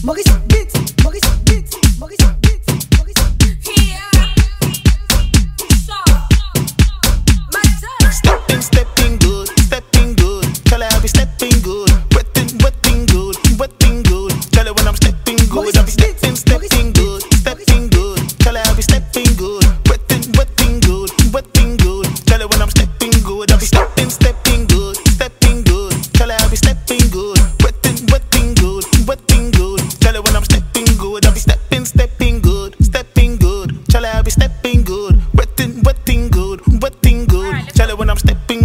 Maurice Beats, Maurice Beats, Maurice Beats, Maurice Beats. Stepping good, stepping good. Tell her I be stepping good. Wetting good, wetting good. Tell her when I'm stepping good, I be stepping good, stepping good. Tell her I be stepping good. Wetting good, wetting good. Tell her when I'm stepping good, I be stepping good, stepping good. Tell her I be stepping good. Wetting good, wetting good. Tell her when I'm stepping good, I be stepping good, stepping good. Tell her I be stepping good. Wetting good, wetting good. Tell her when I'm stepping